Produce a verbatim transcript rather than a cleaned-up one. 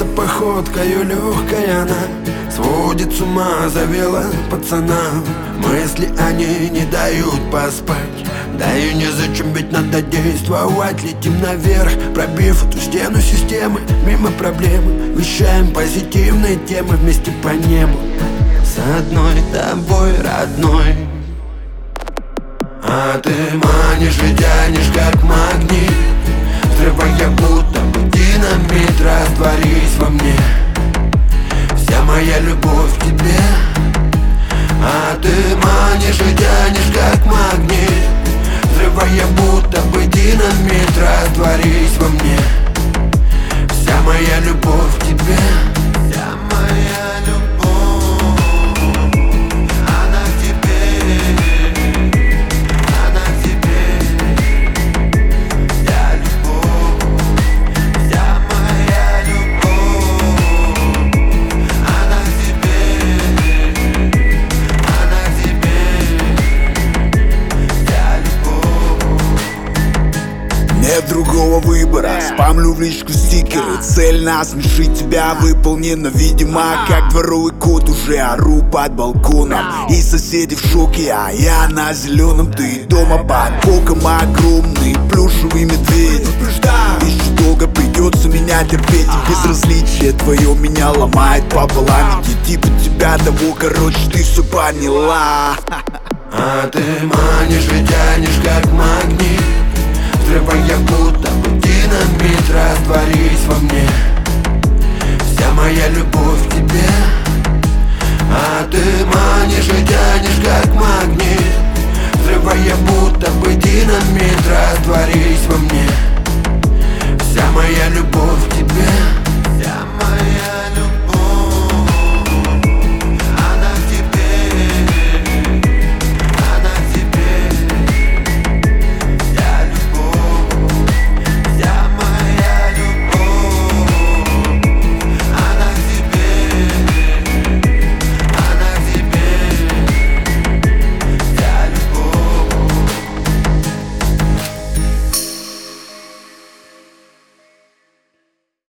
Просто походкою легкой она сводит с ума, завела пацана. Мысли они не дают поспать, да и незачем, ведь надо действовать. Летим наверх, пробив эту стену системы, мимо проблемы, вещаем позитивные темы вместе по небу. С одной тобой, родной, а ты манишь и тянешь, как магнит, взрывая будто бы динамит. Растворись во мне, вся моя любовь к тебе. А ты манишь и тянешь, как магнит, взрывая будто бы динамит. Растворись во мне, вся моя любовь к тебе. Вся моя любовь, она к тебе, она к тебе. Вся любовь, вся моя любовь, она к тебе, она к тебе. Вся любовь. Нет другого выбора, спамлю в личку стикеры. Цель насмешить тебя выполнена, видимо, как дворовый кот. Уже ору под балконом, и соседи в шоке, а я на зеленом. Ты дома под боком, огромный плюшевый медведь. Еще долго придется меня терпеть, и безразличие твое меня ломает пополам. Ведь типа тебя того, короче, ты все поняла. А ты манишь и тянешь, как магнит, взрывая будто бы динамит. Растворись во мне,